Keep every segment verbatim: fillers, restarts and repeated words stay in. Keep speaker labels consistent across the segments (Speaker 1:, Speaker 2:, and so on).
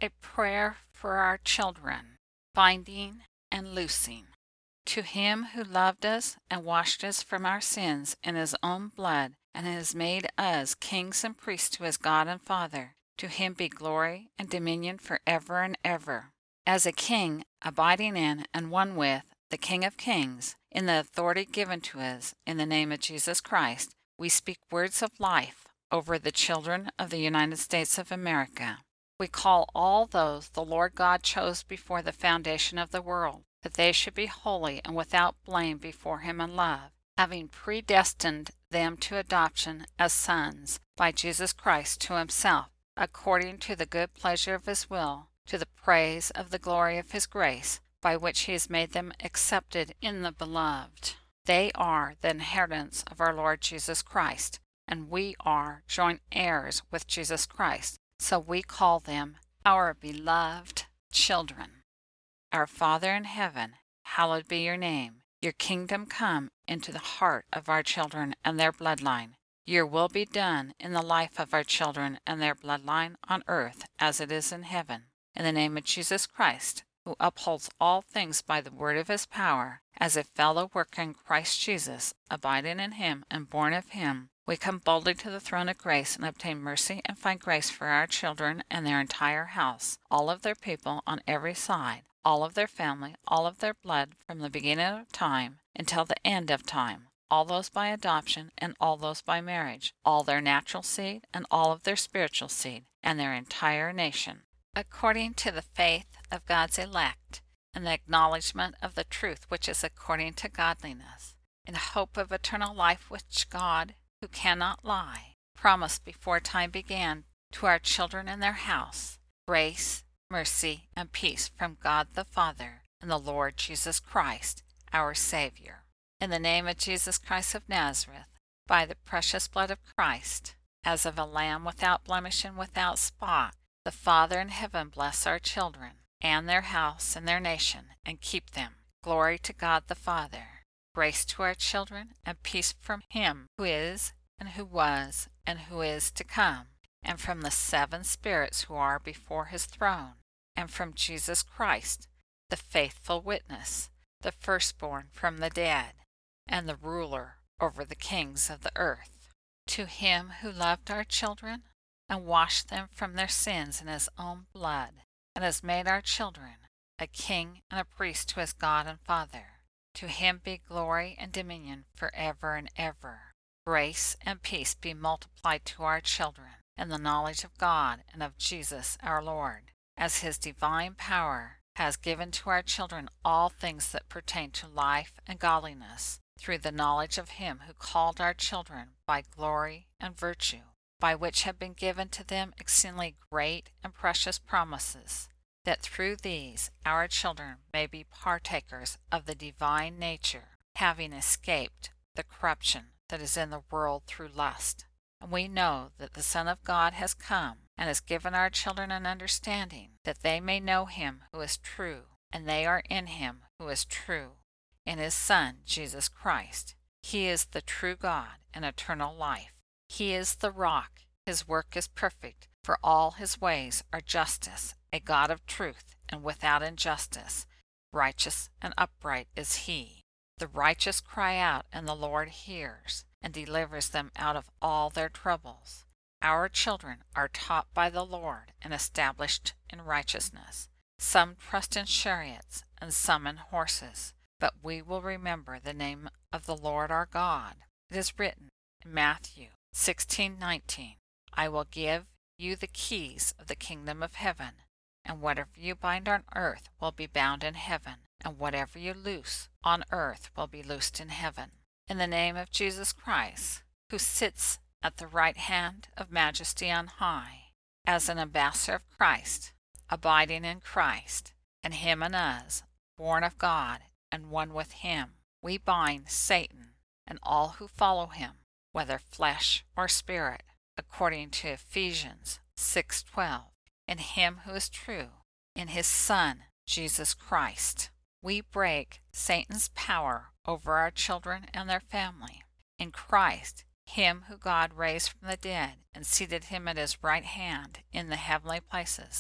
Speaker 1: A prayer for our children, binding and loosing. To him who loved us and washed us from our sins in his own blood, and has made us kings and priests to his God and Father, to him be glory and dominion forever and ever. As a king, abiding in and one with the King of Kings, in the authority given to us in the name of Jesus Christ, we speak words of life over the children of the United States of America. We call all those the Lord God chose before the foundation of the world, that they should be holy and without blame before him in love, having predestined them to adoption as sons by Jesus Christ to himself, according to the good pleasure of his will, to the praise of the glory of his grace, by which he has made them accepted in the Beloved. They are the inheritance of our Lord Jesus Christ, and we are joint heirs with Jesus Christ. So we call them our beloved children. Our Father in heaven, hallowed be your name. Your kingdom come into the heart of our children and their bloodline. Your will be done in the life of our children and their bloodline on earth as it is in heaven. In the name of Jesus Christ, who upholds all things by the word of his power, as a fellow worker in Christ Jesus, abiding in him and born of him, we come boldly to the throne of grace and obtain mercy and find grace for our children and their entire house, all of their people on every side, all of their family, all of their blood from the beginning of time until the end of time, all those by adoption and all those by marriage, all their natural seed and all of their spiritual seed, and their entire nation, according to the faith of God's elect and the acknowledgement of the truth which is according to godliness, in hope of eternal life which God, who cannot lie, promised before time began to our children and their house, grace, mercy, and peace from God the Father and the Lord Jesus Christ, our Savior. In the name of Jesus Christ of Nazareth, by the precious blood of Christ, as of a lamb without blemish and without spot, the Father in heaven bless our children and their house and their nation, and keep them. Glory to God the Father. Grace to our children, and peace from him who is, and who was, and who is to come, and from the seven spirits who are before his throne, and from Jesus Christ, the faithful witness, the firstborn from the dead, and the ruler over the kings of the earth. To him who loved our children, and washed them from their sins in his own blood, and has made our children a king and a priest to his God and Father. To him be glory and dominion forever and ever. Grace and peace be multiplied to our children, in the knowledge of God and of Jesus our Lord, as his divine power has given to our children all things that pertain to life and godliness, through the knowledge of him who called our children by glory and virtue, by which have been given to them exceedingly great and precious promises, that through these our children may be partakers of the divine nature, having escaped the corruption that is in the world through lust. And we know that the Son of God has come, and has given our children an understanding, that they may know him who is true, and they are in him who is true, in his Son Jesus Christ. He is the true God and eternal life. He is the rock, his work is perfect, for all his ways are justice, a God of truth and without injustice. Righteous and upright is he. The righteous cry out, and the Lord hears, and delivers them out of all their troubles. Our children are taught by the Lord and established in righteousness. Some trust in chariots, and some in horses, but we will remember the name of the Lord our God. It is written in Matthew sixteen nineteen, I will give you the keys of the kingdom of heaven, and whatever you bind on earth will be bound in heaven, and whatever you loose on earth will be loosed in heaven. In the name of Jesus Christ, who sits at the right hand of majesty on high, as an ambassador of Christ, abiding in Christ, and him and us, born of God, and one with him, we bind Satan and all who follow him, whether flesh or spirit, according to Ephesians six twelve, in him who is true, in his Son, Jesus Christ. We break Satan's power over our children and their family. In Christ, him who God raised from the dead and seated him at his right hand in the heavenly places,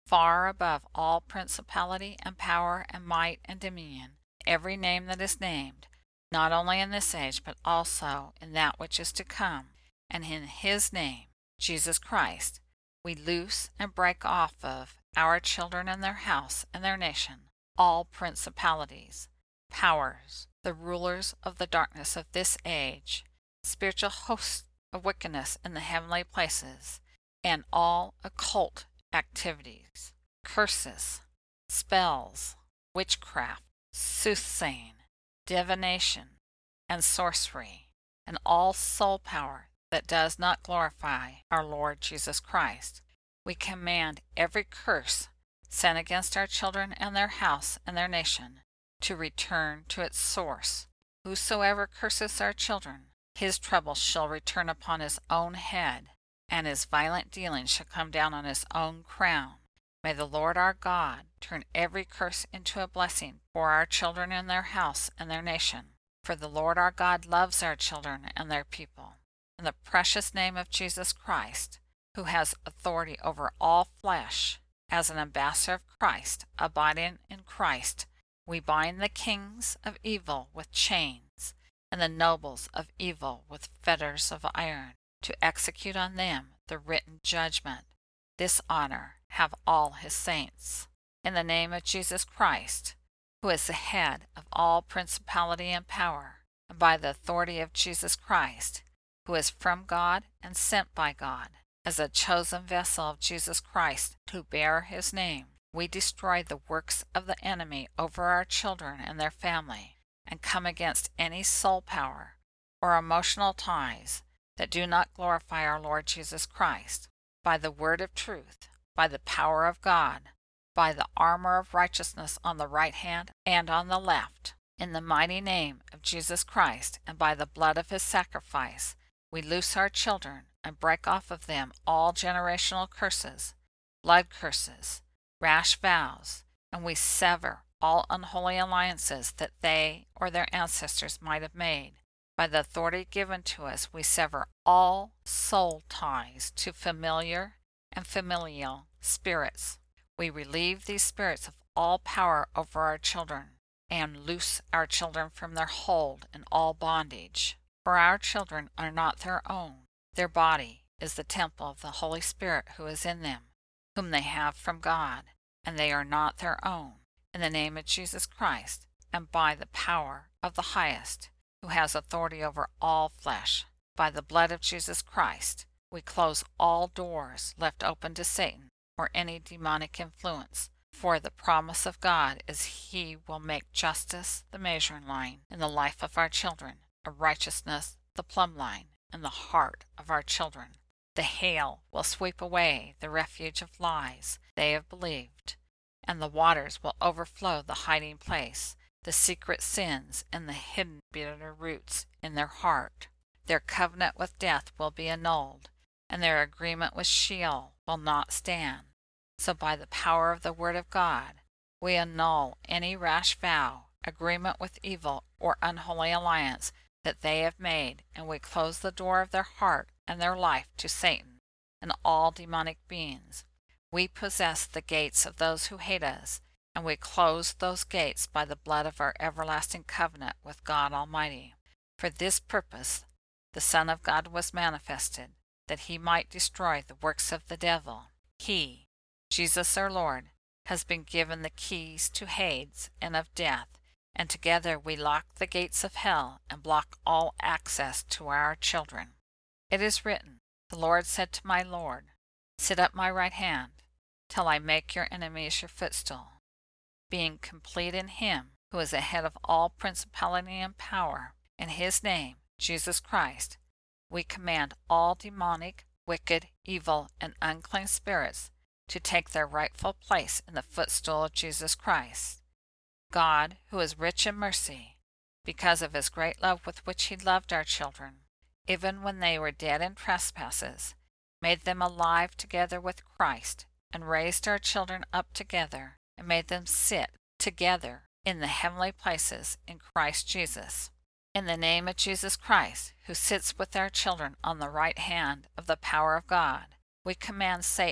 Speaker 1: far above all principality and power and might and dominion, every name that is named, not only in this age, but also in that which is to come. And in his name, Jesus Christ, we loose and break off of our children and their house and their nation all principalities, powers, the rulers of the darkness of this age, spiritual hosts of wickedness in the heavenly places, and all occult activities, curses, spells, witchcraft, soothsaying, divination, and sorcery, and all soul power that does not glorify our Lord Jesus Christ. We command every curse sent against our children and their house and their nation to return to its source. Whosoever curses our children, his trouble shall return upon his own head, and his violent dealings shall come down on his own crown. May the Lord our God turn every curse into a blessing for our children and their house and their nation. For the Lord our God loves our children and their people. In the precious name of Jesus Christ, who has authority over all flesh, as an ambassador of Christ, abiding in Christ, we bind the kings of evil with chains, and the nobles of evil with fetters of iron, to execute on them the written judgment. This honor have all his saints. In the name of Jesus Christ, who is the head of all principality and power, and by the authority of Jesus Christ, who is from God and sent by God, as a chosen vessel of Jesus Christ to bear his name, we destroy the works of the enemy over our children and their family, and come against any soul power or emotional ties that do not glorify our Lord Jesus Christ. By the word of truth, by the power of God, by the armor of righteousness on the right hand and on the left, in the mighty name of Jesus Christ, and by the blood of his sacrifice, we loose our children and break off of them all generational curses, blood curses, rash vows, and we sever all unholy alliances that they or their ancestors might have made. By the authority given to us, we sever all soul ties to familiar and familial spirits. We relieve these spirits of all power over our children, and loose our children from their hold in all bondage. For our children are not their own. Their body is the temple of the Holy Spirit who is in them, whom they have from God, and they are not their own. In the name of Jesus Christ, and by the power of the highest, who has authority over all flesh, by the blood of Jesus Christ, we close all doors left open to Satan or any demonic influence. For the promise of God is he will make justice the measuring line in the life of our children, and righteousness the plumb line in the heart of our children. The hail will sweep away the refuge of lies they have believed, and the waters will overflow the hiding place, the secret sins and the hidden bitter roots in their heart. Their covenant with death will be annulled, and their agreement with Sheol will not stand. So by the power of the word of God, we annul any rash vow, agreement with evil, or unholy alliance that they have made, and we close the door of their heart and their life to Satan and all demonic beings. We possess the gates of those who hate us, and we close those gates by the blood of our everlasting covenant with God Almighty. For this purpose the Son of God was manifested, that he might destroy the works of the devil. He, Jesus our Lord, has been given the keys to Hades and of death, and together we lock the gates of hell and block all access to our children. It is written, the Lord said to my Lord, sit at my right hand, till I make your enemies your footstool. Being complete in him, who is the head of all principality and power, in his name, Jesus Christ, we command all demonic, wicked, evil, and unclean spirits to take their rightful place in the footstool of Jesus Christ. God, who is rich in mercy, because of his great love with which he loved our children, even when they were dead in trespasses, made them alive together with Christ, and raised our children up together, and made them sit together in the heavenly places in Christ Jesus. In the name of Jesus Christ, who sits with our children on the right hand of the power of God, we command Satan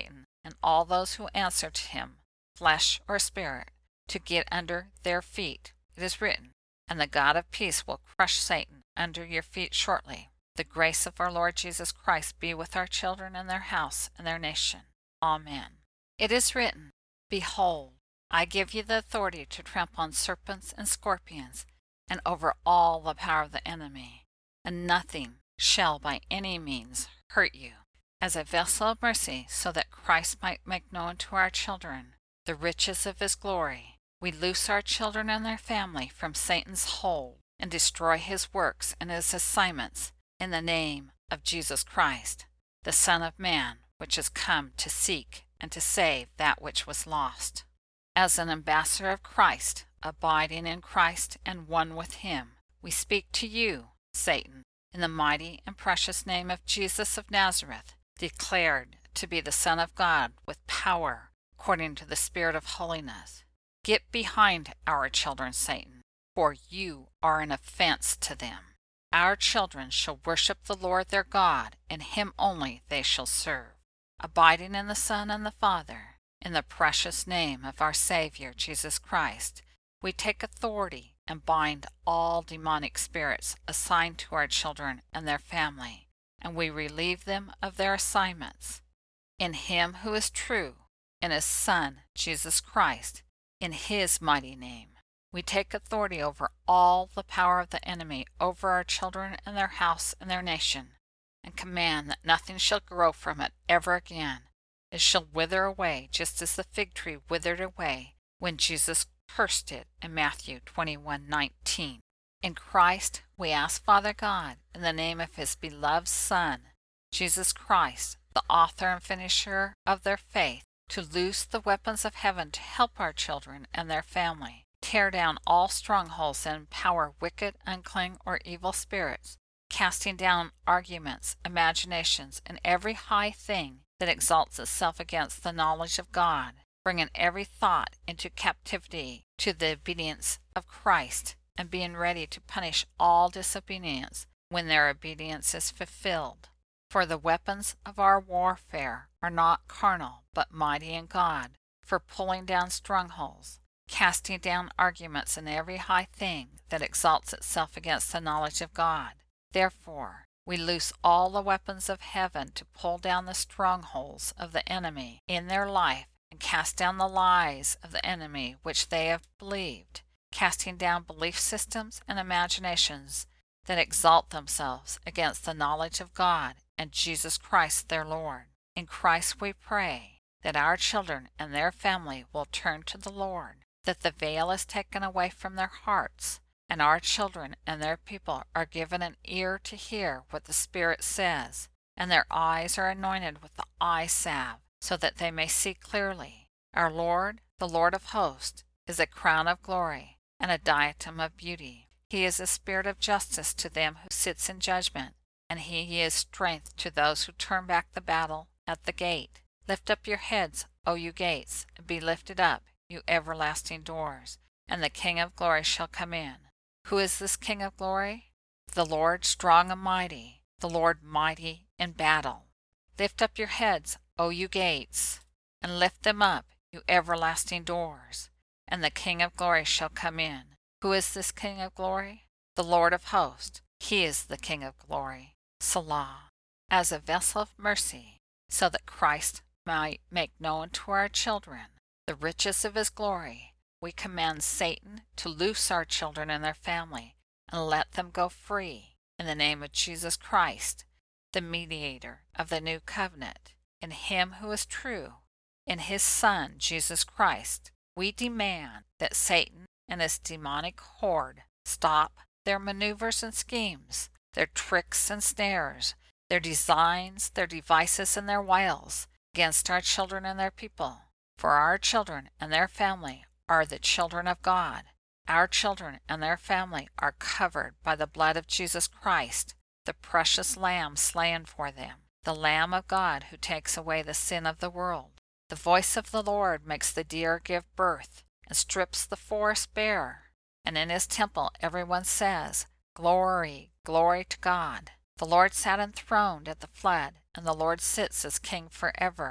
Speaker 1: and all those who answer to him, flesh or spirit, to get under their feet. It is written, and the God of peace will crush Satan under your feet shortly. The grace of our Lord Jesus Christ be with our children and their house and their nation. Amen. It is written, Behold, I give you the authority to trample on serpents and scorpions, and over all the power of the enemy, and nothing shall by any means hurt you. As a vessel of mercy, so that Christ might make known to our children the riches of his glory, we loose our children and their family from Satan's hold and destroy his works and his assignments in the name of Jesus Christ, the Son of Man, which is come to seek and to save that which was lost. As an ambassador of Christ, abiding in Christ and one with him, we speak to you, Satan, in the mighty and precious name of Jesus of Nazareth, declared to be the Son of God with power, according to the Spirit of holiness. Get behind our children, Satan, for you are an offense to them. Our children shall worship the Lord their God, and him only they shall serve, abiding in the Son and the Father. In the precious name of our Savior, Jesus Christ, we take authority and bind all demonic spirits assigned to our children and their family, and we relieve them of their assignments. In him who is true, in his Son, Jesus Christ, in his mighty name, we take authority over all the power of the enemy over our children and their house and their nation, and command that nothing shall grow from it ever again. It shall wither away, just as the fig tree withered away when Jesus cursed it in Matthew twenty-one nineteen. In Christ we ask Father God, in the name of his beloved Son, Jesus Christ, the author and finisher of their faith, to loose the weapons of heaven to help our children and their family, tear down all strongholds and empower wicked, unclean, or evil spirits, casting down arguments, imaginations, and every high thing that exalts itself against the knowledge of God, bringing every thought into captivity to the obedience of Christ, and being ready to punish all disobedience when their obedience is fulfilled. For the weapons of our warfare are not carnal, but mighty in God, for pulling down strongholds, casting down arguments and every high thing that exalts itself against the knowledge of God. Therefore, we loose all the weapons of heaven to pull down the strongholds of the enemy in their life and cast down the lies of the enemy which they have believed, casting down belief systems and imaginations that exalt themselves against the knowledge of God and Jesus Christ their Lord. In Christ we pray that our children and their family will turn to the Lord, that the veil is taken away from their hearts, and our children and their people are given an ear to hear what the Spirit says, and their eyes are anointed with the eye salve, so that they may see clearly. Our Lord, the Lord of hosts, is a crown of glory and a diadem of beauty. He is a spirit of justice to them who sits in judgment, and he is strength to those who turn back the battle at the gate. Lift up your heads, O you gates, and be lifted up, you everlasting doors, and the King of glory shall come in. Who is this King of glory? The Lord strong and mighty, the Lord mighty in battle. Lift up your heads, O you gates, and lift them up, you everlasting doors, and the King of glory shall come in. Who is this King of glory? The Lord of hosts. He is the King of glory. Selah. As a vessel of mercy, so that Christ might make known to our children the riches of his glory, we command Satan to loose our children and their family, and let them go free, in the name of Jesus Christ, the mediator of the new covenant. In him who is true, in his Son, Jesus Christ, we demand that Satan and his demonic horde stop their maneuvers and schemes, their tricks and snares, their designs, their devices, and their wiles against our children and their people. For our children and their family are the children of God. Our children and their family are covered by the blood of Jesus Christ, the precious Lamb slain for them, the Lamb of God who takes away the sin of the world. The voice of the Lord makes the deer give birth, and strips the forest bare. And in his temple everyone says, Glory, glory to God. The Lord sat enthroned at the flood, and the Lord sits as King forever.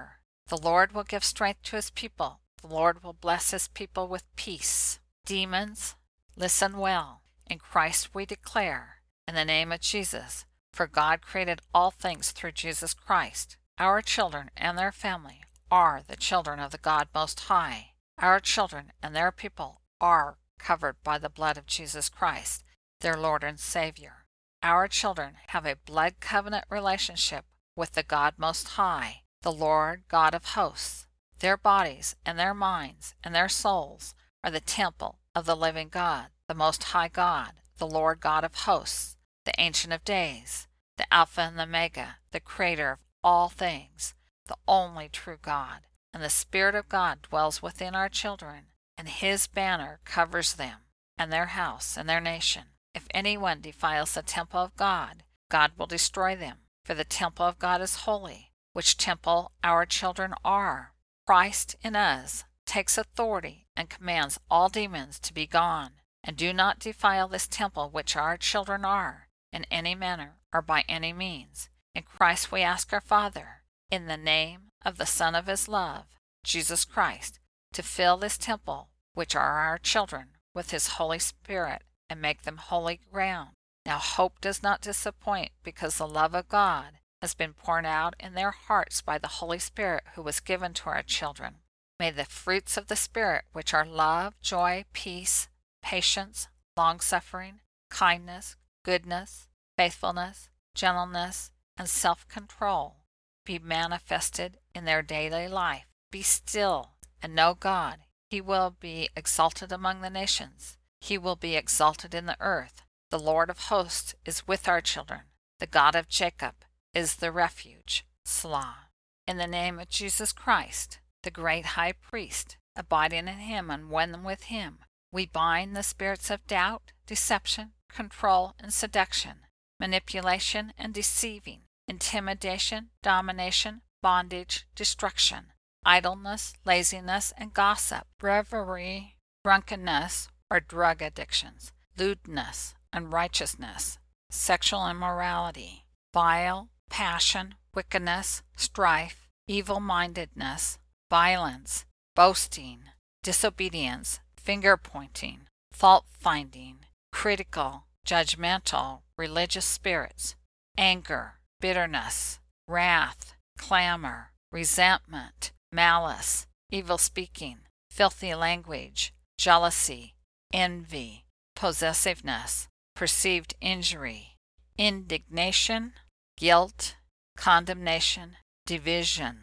Speaker 1: The Lord will give strength to his people. The Lord will bless his people with peace. Demons, listen well. In Christ we declare, in the name of Jesus, for God created all things through Jesus Christ. Our children and their family are the children of the God Most High. Our children and their people are covered by the blood of Jesus Christ, their Lord and Savior. Our children have a blood covenant relationship with the God Most High, the Lord God of hosts. Their bodies and their minds and their souls are the temple of the living God, the Most High God, the Lord God of hosts, the Ancient of Days, the Alpha and the Omega, the Creator of all things, the only true God. And the Spirit of God dwells within our children, and his banner covers them, and their house, and their nation. If anyone defiles the temple of God, God will destroy them, for the temple of God is holy, which temple our children are. Christ in us takes authority and commands all demons to be gone, and do not defile this temple which our children are, in any manner or by any means. In Christ we ask our Father, in the name of the Son of his love, Jesus Christ, to fill this temple, which are our children, with his Holy Spirit, and make them holy ground. Now hope does not disappoint, because the love of God has been poured out in their hearts by the Holy Spirit who was given to our children. May the fruits of the Spirit, which are love, joy, peace, patience, long-suffering, kindness, goodness, faithfulness, gentleness, and self-control, be manifested in their daily life. Be still and know God. He will be exalted among the nations. He will be exalted in the earth. The Lord of hosts is with our children. The God of Jacob is the refuge. Selah. In the name of Jesus Christ, the great high priest, abiding in him and one with him, we bind the spirits of doubt, deception, control and seduction, manipulation and deceiving, intimidation, domination, bondage, destruction, idleness, laziness, and gossip, revelry, drunkenness, or drug addictions, lewdness, unrighteousness, sexual immorality, vile, passion, wickedness, strife, evil-mindedness, violence, boasting, disobedience, finger-pointing, fault-finding, critical, judgmental, religious spirits, anger, bitterness, wrath, clamor, resentment, malice, evil speaking, filthy language, jealousy, envy, possessiveness, perceived injury, indignation, guilt, condemnation, division,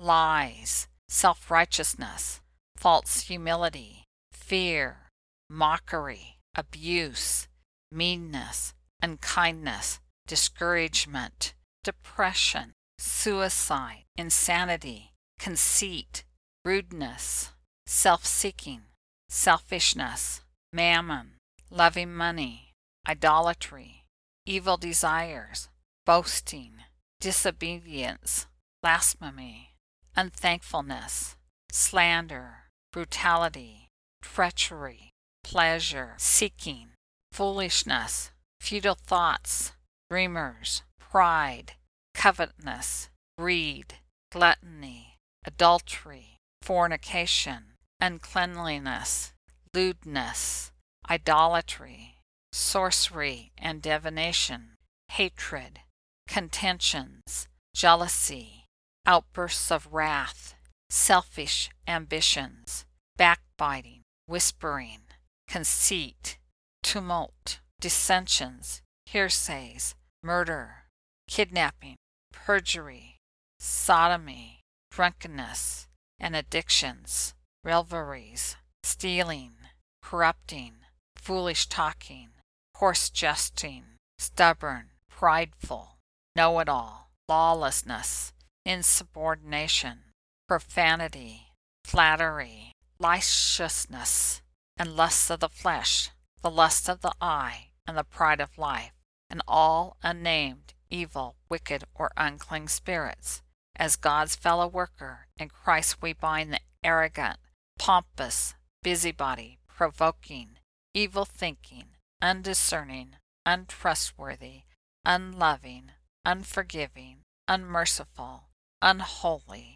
Speaker 1: lies, self-righteousness, false humility, fear, mockery, abuse, meanness, unkindness, discouragement, depression, suicide, insanity, conceit, rudeness, self-seeking, selfishness, mammon, loving money, idolatry, evil desires, boasting, disobedience, blasphemy, unthankfulness, slander, brutality, treachery, pleasure seeking, foolishness, futile thoughts, dreamers, pride, covetousness, greed, gluttony, adultery, fornication, uncleanliness, lewdness, idolatry, sorcery and divination, hatred, contentions, jealousy, outbursts of wrath, selfish ambitions, backbiting, whispering, conceit, tumult, dissensions, hearsays, murder, kidnapping, perjury, sodomy, drunkenness, and addictions, revelries, stealing, corrupting, foolish talking, coarse jesting, stubborn, prideful, know-it-all, lawlessness, insubordination, profanity, flattery, licentiousness, and lusts of the flesh, the lust of the eye, and the pride of life, and all unnamed, evil, wicked, or unclean spirits. As God's fellow worker, in Christ we bind the arrogant, pompous, busybody, provoking, evil-thinking, undiscerning, untrustworthy, unloving, unforgiving, unmerciful, unholy,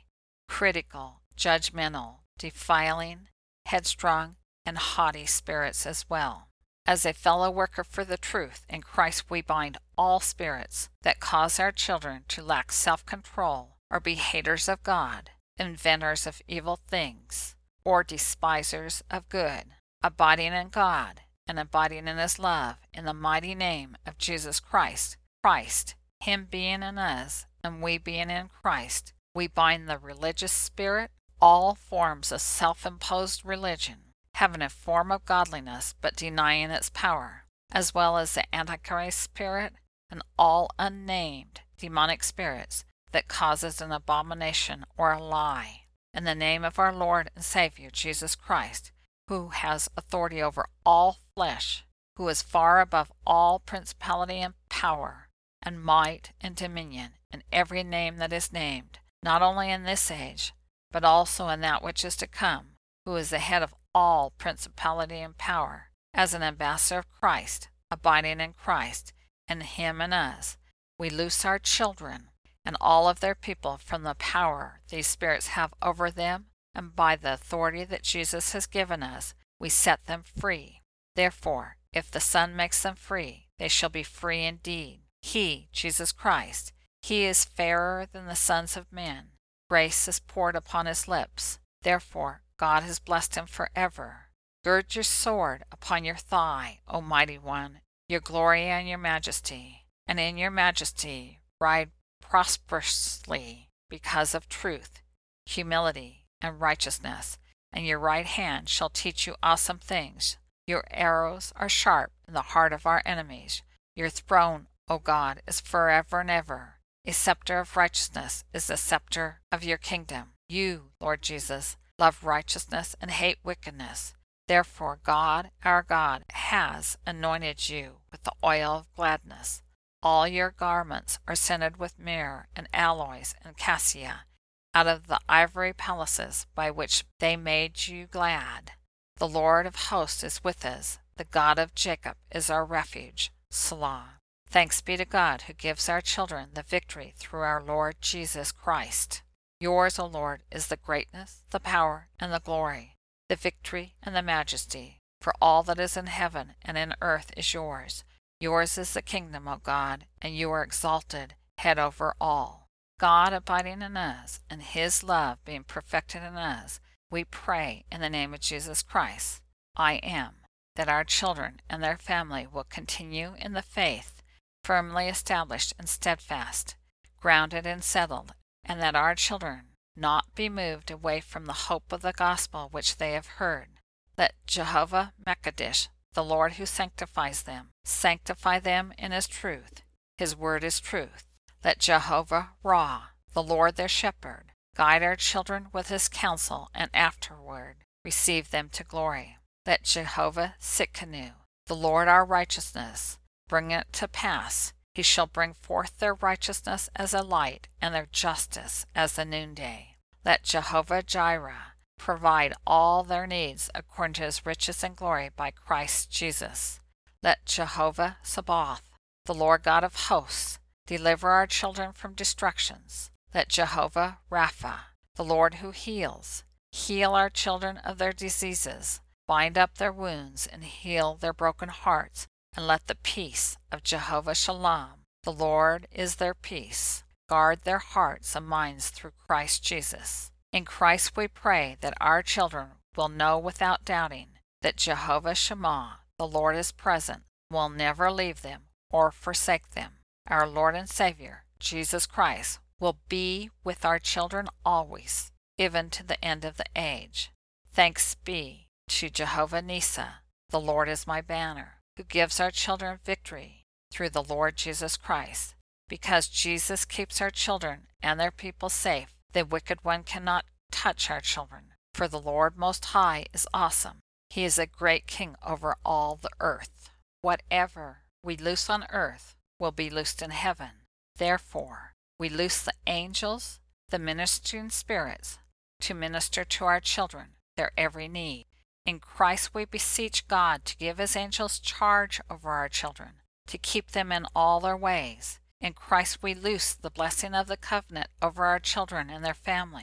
Speaker 1: critical, judgmental, defiling, headstrong, and haughty spirits as well. As a fellow worker for the truth in Christ, we bind all spirits that cause our children to lack self-control or be haters of God, inventors of evil things, or despisers of good, abiding in God and abiding in His love, in the mighty name of Jesus Christ. Christ, Him being in us and we being in Christ, we bind the religious spirit, all forms of self-imposed religion, having a form of godliness but denying its power, as well as the Antichrist spirit and all unnamed demonic spirits that causes an abomination or a lie. In the name of our Lord and Savior Jesus Christ, who has authority over all flesh, who is far above all principality and power, and might and dominion, and every name that is named, not only in this age, but also in that which is to come, who is the head of all principality and power, as an ambassador of Christ, abiding in Christ, and Him in us, we loose our children and all of their people from the power these spirits have over them, and by the authority that Jesus has given us, we set them free. Therefore, if the Son makes them free, they shall be free indeed. He, Jesus Christ, He is fairer than the sons of men. Grace is poured upon His lips. Therefore, God has blessed Him forever. Gird your sword upon your thigh, O mighty one, your glory and your majesty, and in your majesty ride prosperously because of truth, humility, and righteousness, and your right hand shall teach you awesome things. Your arrows are sharp in the heart of our enemies. Your throne, O God, is forever and ever. A scepter of righteousness is the scepter of your kingdom. You, Lord Jesus, love righteousness and hate wickedness. Therefore God, our God, has anointed you with the oil of gladness. All your garments are scented with myrrh and aloes and cassia, out of the ivory palaces by which they made you glad. The Lord of hosts is with us. The God of Jacob is our refuge. Selah. Thanks be to God who gives our children the victory through our Lord Jesus Christ. Yours, O Lord, is the greatness, the power, and the glory, the victory and the majesty, for all that is in heaven and in earth is yours. Yours is the kingdom, O God, and you are exalted, head over all. God abiding in us, and His love being perfected in us, we pray in the name of Jesus Christ, I am, that our children and their family will continue in the faith, firmly established and steadfast, grounded and settled, and that our children not be moved away from the hope of the gospel which they have heard. Let Jehovah Mekadesh, the Lord who sanctifies them, sanctify them in His truth. His word is truth. Let Jehovah Ra, the Lord their shepherd, guide our children with His counsel, and afterward receive them to glory. Let Jehovah Sitkanu, the Lord our righteousness, bring it to pass. He shall bring forth their righteousness as a light, and their justice as the noonday. Let Jehovah Jireh provide all their needs according to His riches and glory by Christ Jesus. Let Jehovah Sabaoth, the Lord God of hosts, deliver our children from destructions. Let Jehovah Rapha, the Lord who heals, heal our children of their diseases, bind up their wounds, and heal their broken hearts. And let the peace of Jehovah Shalom, the Lord is their peace, guard their hearts and minds through Christ Jesus. In Christ we pray that our children will know without doubting that Jehovah Shammah, the Lord is present, will never leave them or forsake them. Our Lord and Savior, Jesus Christ, will be with our children always, even to the end of the age. Thanks be to Jehovah Nisa, the Lord is my banner, who gives our children victory through the Lord Jesus Christ. Because Jesus keeps our children and their people safe, the wicked one cannot touch our children. For the Lord Most High is awesome. He is a great king over all the earth. Whatever we loose on earth will be loosed in heaven. Therefore, we loose the angels, the ministering spirits, to minister to our children, their every need. In Christ we beseech God to give His angels charge over our children, to keep them in all their ways. In Christ we loose the blessing of the covenant over our children and their family.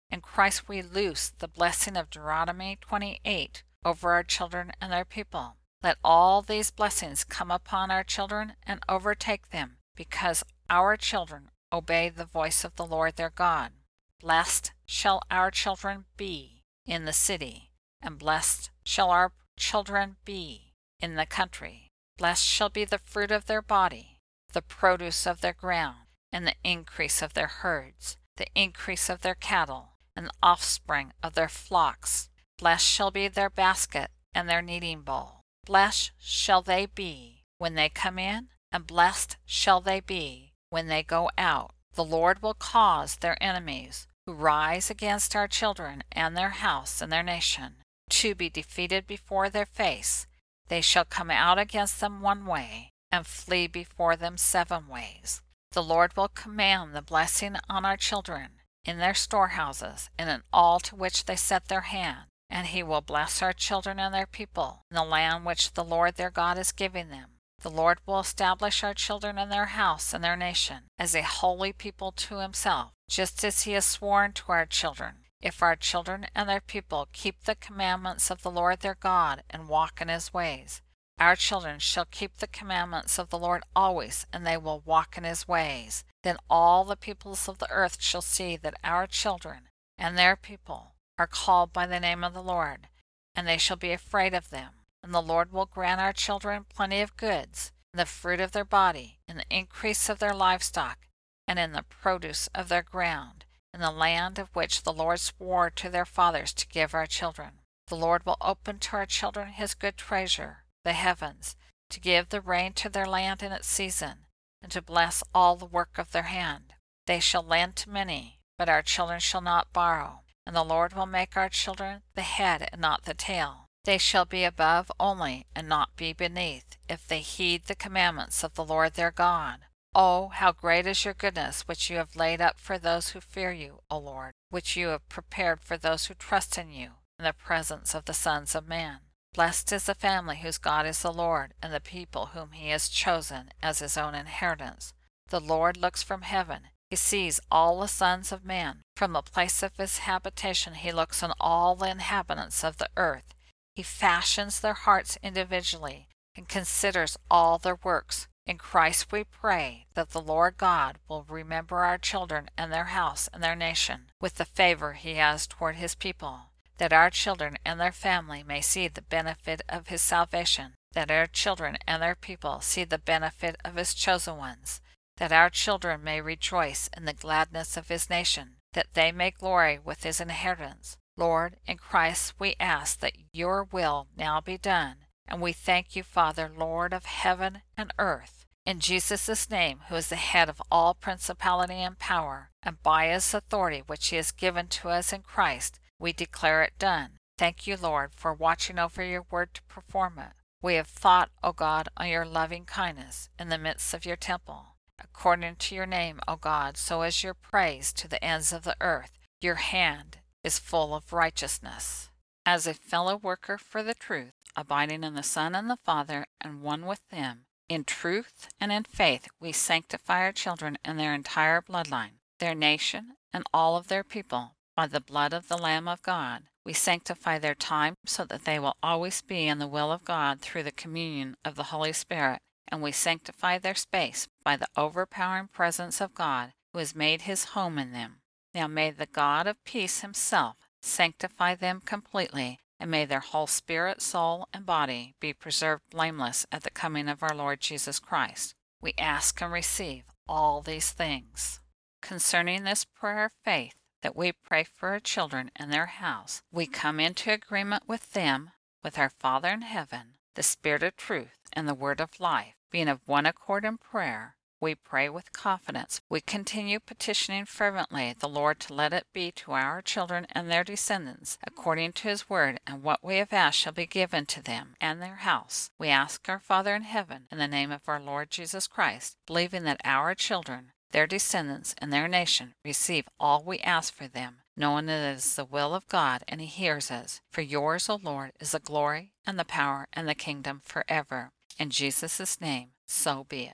Speaker 1: In Christ we loose the blessing of Deuteronomy twenty-eight over our children and their people. Let all these blessings come upon our children and overtake them, because our children obey the voice of the Lord their God. Blessed shall our children be in the city, and blessed shall our children be in the country. Blessed shall be the fruit of their body, the produce of their ground, and the increase of their herds, the increase of their cattle, and the offspring of their flocks. Blessed shall be their basket and their kneading bowl. Blessed shall they be when they come in, and blessed shall they be when they go out. The Lord will cause their enemies, who rise against our children and their house and their nation, to be defeated before their face. They shall come out against them one way, and flee before them seven ways. The Lord will command the blessing on our children in their storehouses and in all to which they set their hand, and he will bless our children and their people in the land which the Lord their God is giving them. The Lord will establish our children and their house and their nation as a holy people to himself, just as he has sworn to our children. If our children and their people keep the commandments of the Lord their God and walk in his ways, our children shall keep the commandments of the Lord always, and they will walk in his ways. Then all the peoples of the earth shall see that our children and their people are called by the name of the Lord, and they shall be afraid of them. And the Lord will grant our children plenty of goods, in the fruit of their body, in the increase of their livestock, and in the produce of their ground, in the land of which the Lord swore to their fathers to give our children. The Lord will open to our children his good treasure, the heavens, to give the rain to their land in its season, and to bless all the work of their hand. They shall lend to many, but our children shall not borrow. And the Lord will make our children the head and not the tail. They shall be above only, and not be beneath, if they heed the commandments of the Lord their God. Oh, how great is your goodness, which you have laid up for those who fear you, O Lord, which you have prepared for those who trust in you, in the presence of the sons of man. Blessed is the family whose God is the Lord, and the people whom he has chosen as his own inheritance. The Lord looks from heaven. He sees all the sons of man. From the place of his habitation he looks on all the inhabitants of the earth. He fashions their hearts individually and considers all their works. In Christ we pray that the Lord God will remember our children and their house and their nation with the favor he has toward his people, that our children and their family may see the benefit of his salvation, that our children and their people see the benefit of his chosen ones, that our children may rejoice in the gladness of his nation, that they may glory with his inheritance. Lord, in Christ we ask that your will now be done, and we thank you, Father, Lord of heaven and earth. In Jesus' name, who is the head of all principality and power, and by his authority which he has given to us in Christ, we declare it done. Thank you, Lord, for watching over your word to perform it. We have thought, O God, on your loving kindness in the midst of your temple. According to your name, O God, so is your praise to the ends of the earth. Your hand is full of righteousness. As a fellow worker for the truth, abiding in the Son and the Father, and one with them, in truth and in faith we sanctify our children and their entire bloodline, their nation, and all of their people, by the blood of the Lamb of God. We sanctify their time so that they will always be in the will of God through the communion of the Holy Spirit, and we sanctify their space by the overpowering presence of God, who has made his home in them. Now may the God of peace himself sanctify them completely, and may their whole spirit, soul, and body be preserved blameless at the coming of our Lord Jesus Christ. We ask and receive all these things. Concerning this prayer of faith that we pray for our children and their house, we come into agreement with them, with our Father in heaven, the Spirit of truth, and the Word of life. Being of one accord in prayer, we pray with confidence. We continue petitioning fervently the Lord to let it be to our children and their descendants, according to his word, and what we have asked shall be given to them and their house. We ask our Father in heaven, in the name of our Lord Jesus Christ, believing that our children, their descendants, and their nation receive all we ask for them, knowing that it is the will of God, and he hears us. For yours, O Lord, is the glory, and the power, and the kingdom forever. In Jesus' name, so be it.